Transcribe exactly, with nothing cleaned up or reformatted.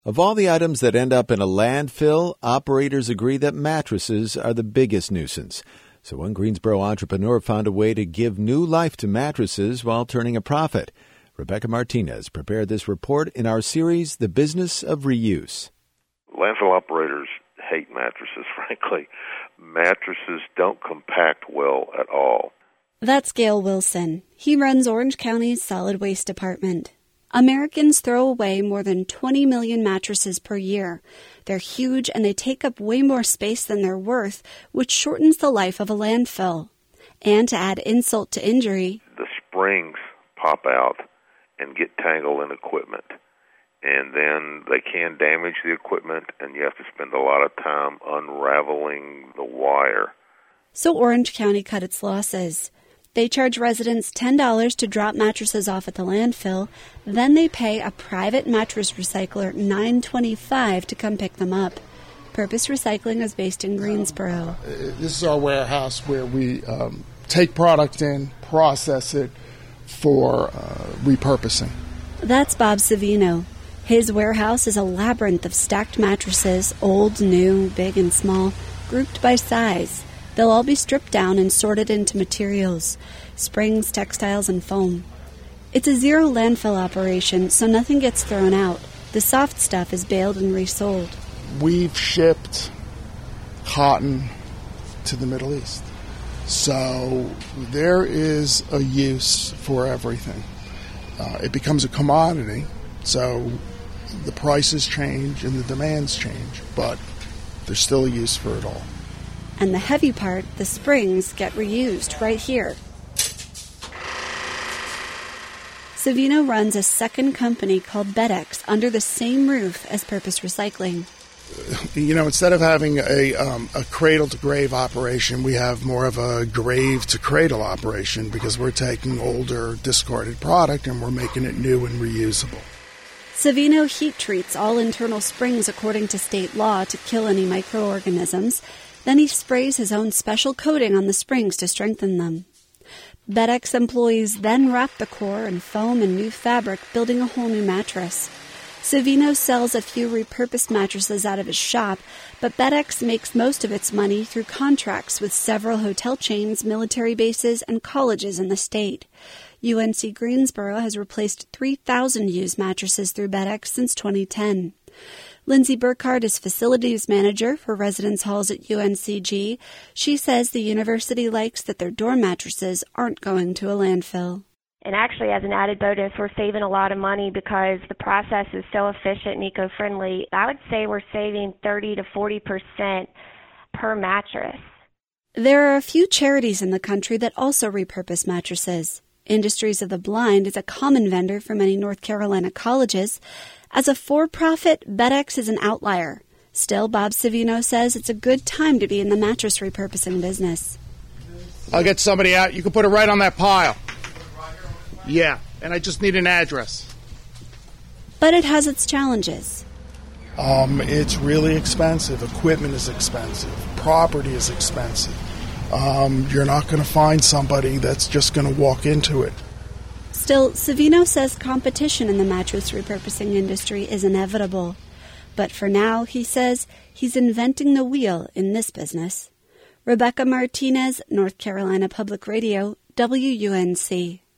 Of all the items that end up in a landfill, operators agree that mattresses are the biggest nuisance. So one Greensboro entrepreneur found a way to give new life to mattresses while turning a profit. Rebecca Martinez prepared this report in our series, The Business of Reuse. Landfill operators hate mattresses, frankly. Mattresses don't compact well at all. That's Gail Wilson. He runs Orange County's solid waste department. Americans throw away more than twenty million mattresses per year. They're huge and they take up way more space than they're worth, which shortens the life of a landfill. And to add insult to injury, the springs pop out and get tangled in equipment. And then they can damage the equipment, and you have to spend a lot of time unraveling the wire. So Orange County cut its losses. They charge residents ten dollars to drop mattresses off at the landfill. Then they pay a private mattress recycler nine dollars and twenty-five cents to come pick them up. Purpose Recycling is based in Greensboro. Uh, this is our warehouse where we um, take product in, process it for uh, repurposing. That's Bob Savino. His warehouse is a labyrinth of stacked mattresses, old, new, big and small, grouped by size. They'll all be stripped down and sorted into materials, springs, textiles, and foam. It's a zero landfill operation, so nothing gets thrown out. The soft stuff is baled and resold. We've shipped cotton to the Middle East. So there is a use for everything. Uh, it becomes a commodity, so the prices change and the demands change, but there's still a use for it all. And the heavy part, the springs, get reused right here. Savino runs a second company called Bedex under the same roof as Purpose Recycling. You know, instead of having a, um, a cradle-to-grave operation, we have more of a grave-to-cradle operation because we're taking older, discarded product and we're making it new and reusable. Savino heat treats all internal springs according to state law to kill any microorganisms. Then he sprays his own special coating on the springs to strengthen them. Bedex employees then wrap the core in foam and new fabric, building a whole new mattress. Savino sells a few repurposed mattresses out of his shop, but Bedex makes most of its money through contracts with several hotel chains, military bases, and colleges in the state. U N C Greensboro has replaced three thousand used mattresses through Bedex since twenty ten. Lindsay Burkhardt is facilities manager for residence halls at U N C G. She says the university likes that their dorm mattresses aren't going to a landfill. And actually, as an added bonus, we're saving a lot of money because the process is so efficient and eco-friendly. I would say we're saving thirty to forty percent per mattress. There are a few charities in the country that also repurpose mattresses. Industries of the Blind is a common vendor for many North Carolina colleges. As a for-profit, Bedex is an outlier. Still, Bob Savino says it's a good time to be in the mattress repurposing business. I'll get somebody out. You can put it right on that pile. Yeah, and I just need an address. But it has its challenges. Um, it's really expensive. Equipment is expensive. Property is expensive. Um, you're not going to find somebody that's just going to walk into it. Still, Savino says competition in the mattress repurposing industry is inevitable. But for now, he says, he's inventing the wheel in this business. Rebecca Martinez, North Carolina Public Radio, W U N C.